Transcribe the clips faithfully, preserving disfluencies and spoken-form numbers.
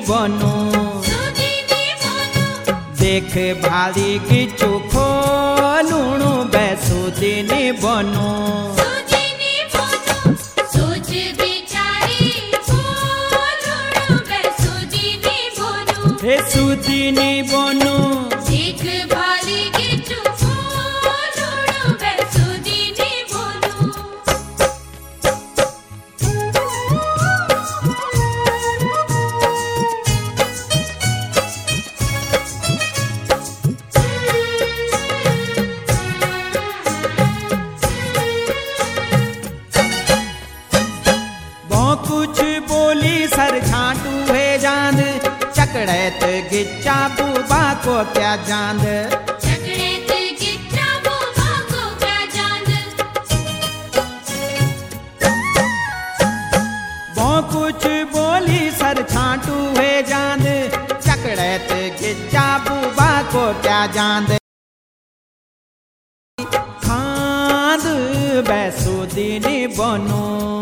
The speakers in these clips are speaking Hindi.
बनू देख भाली गिचू खोलूणू बैसुदीनी बनू हे सुदीनी बनू देख भाली गिचू खोलूणू बैसुदीनी बनू कुछ बोली सर छाटू है जांद चकड़ैत गिच्चा बुबा को क्या जांद चकड़ैत गिच्चा बुबा को क्या जांद वो कुछ बोली सर छाटू है जांद चकड़ैत गिच्चा बुबा को क्या जांद खांद बैसुदीनी बनू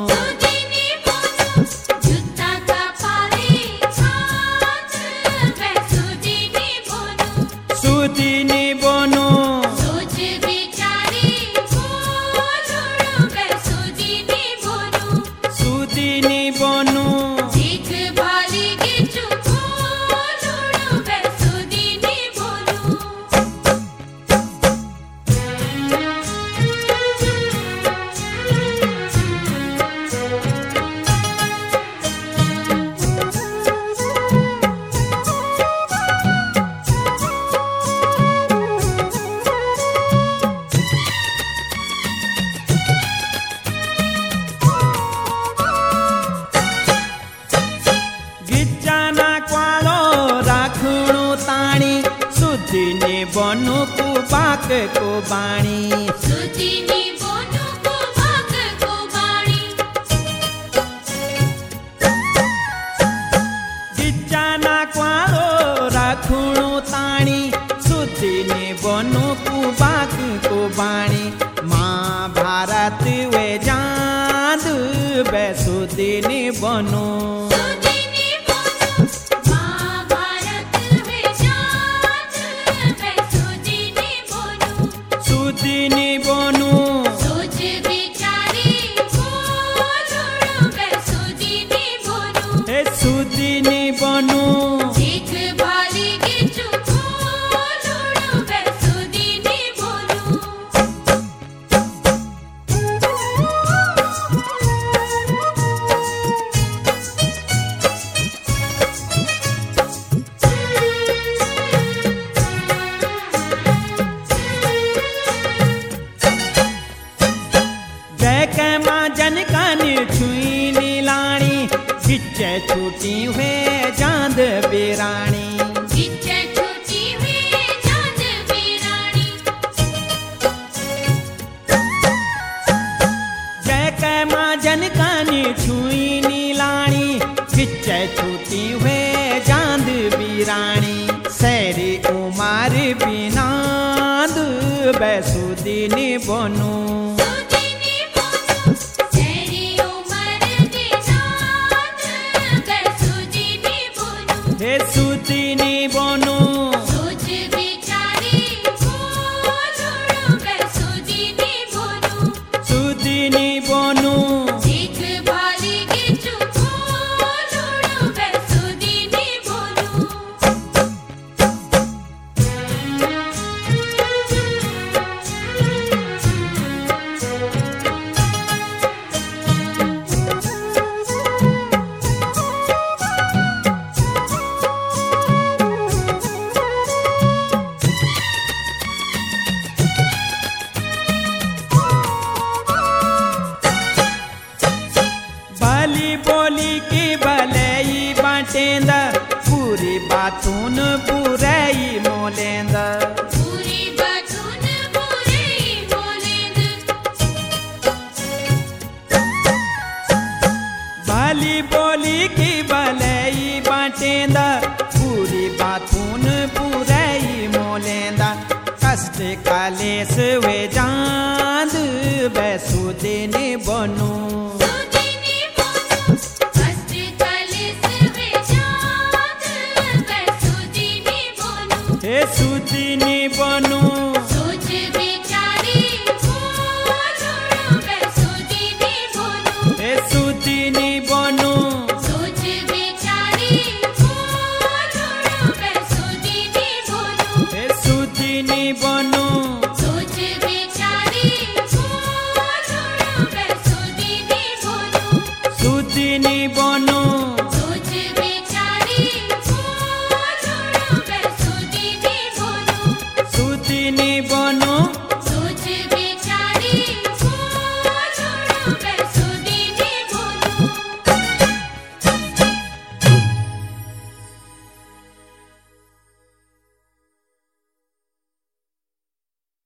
सुदीनी बनू सोच बिचारी खोलूणू बैसुदीनी बनू सुदीनी बनू देख भाली गिचू खोलूणू बैसुदीनी बनू सुदीनी बनू कुबाक को बाणी सुदीनी बनू कुबाक को बाणी गिच्चाना क्वालो राखुणू ताणी सुदीनी बनू कुबाक को बाणी महाभारत वे जांद बैसुदीनी बनू सुदीनी बनू सोच बिचारी खोलूणू बैसुदीनी बनू हे सुदीनी बनू देख भाली गिचू खोलूणू बैसुदीनी बनू गिच्चे छूटी हुए जांद बिरानी गिच्चे छूटी हुए जांद बिरानी जय कै माँ जनकानी छुई नीलाणी गिच्चे छूटी हुए जांद बिरानी सैरी उमार बिनाद बैसुदीनी बनू हे सुदीनी बनू सोच बिचारी खोलूणू बैसुदीनी बनू सुदीनी बनू देख भाली गिचू खोलूणू बैसुदीनी बनू पूरी बातून बुराई मोलेंद पूरी बातून बुराई मोलेंद भली बोली की भलाई बाटेंद पूरी बातून बुराई मोलेंद कष्ट कालेस वे जांद बैसुदीनी बनू सुदीनी बनू कष्ट कालेस वे जांद हे सुदिनी बनू सोच विचारी बोलो बे सुदिनी बोलू हे सुदिनी बनू सोच विचारी बोलो बे सुदिनी बोलू हे सुदिनी बनू